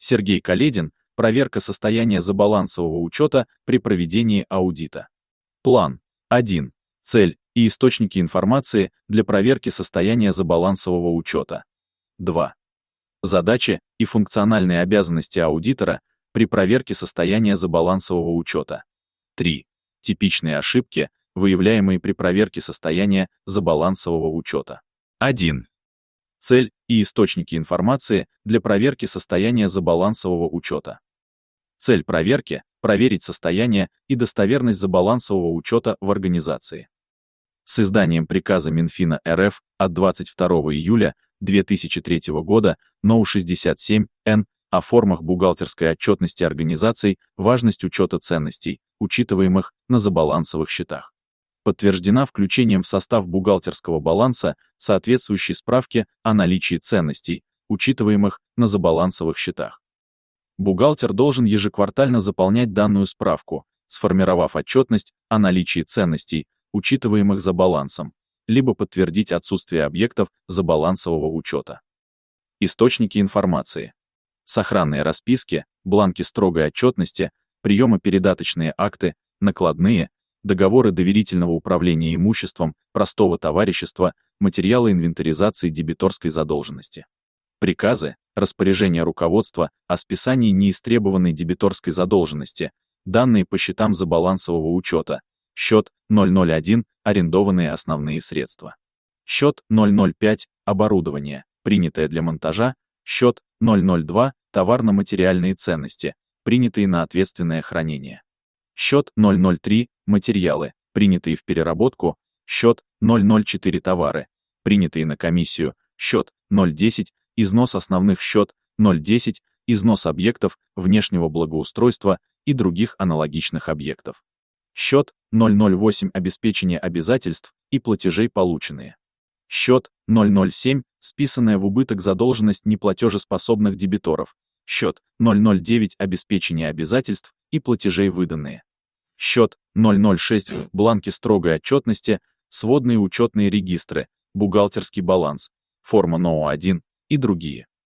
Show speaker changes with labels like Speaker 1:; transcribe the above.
Speaker 1: Сергей Каледин. Проверка состояния забалансового учета при проведении аудита. План. 1. Цель и источники информации для проверки состояния забалансового учета. 2. Задачи и функциональные обязанности аудитора при проверке состояния забалансового учета. 3. Типичные ошибки, выявляемые при проверке состояния забалансового учета. 1. Цель и источники информации для проверки состояния забалансового учета. Цель проверки – проверить состояние и достоверность забалансового учета в организации. С изданием приказа Минфина РФ от 22 июля 2003 года НОУ 67-Н о формах бухгалтерской отчетности организаций, важность учета ценностей, учитываемых на забалансовых счетах. Подтверждена включением в состав бухгалтерского баланса соответствующей справки о наличии ценностей, учитываемых на забалансовых счетах. Бухгалтер должен ежеквартально заполнять данную справку, сформировав отчетность о наличии ценностей, учитываемых за балансом, либо подтвердить отсутствие объектов забалансового учета. Источники информации. Сохранные расписки, бланки строгой отчетности, приемо-передаточные акты, накладные, договоры доверительного управления имуществом, простого товарищества, материалы инвентаризации дебиторской задолженности. Приказы, распоряжения руководства о списании неистребованной дебиторской задолженности, данные по счетам забалансового учета, счет 001, арендованные основные средства. Счет 005, оборудование, принятое для монтажа, счет 002, товарно-материальные ценности, принятые на ответственное хранение. Счет 003, материалы, принятые в переработку, счет 004, товары, принятые на комиссию, счет 010, износ основных, счет 010, износ объектов внешнего благоустройства и других аналогичных объектов. Счет 008, обеспечение обязательств и платежей полученные. Счет 007, списанная в убыток задолженность неплатежеспособных дебиторов. Счет 009, обеспечение обязательств и платежей выданные. Счет 006, бланки строгой отчетности, сводные учетные регистры, бухгалтерский баланс, форма НОУ-1 и другие.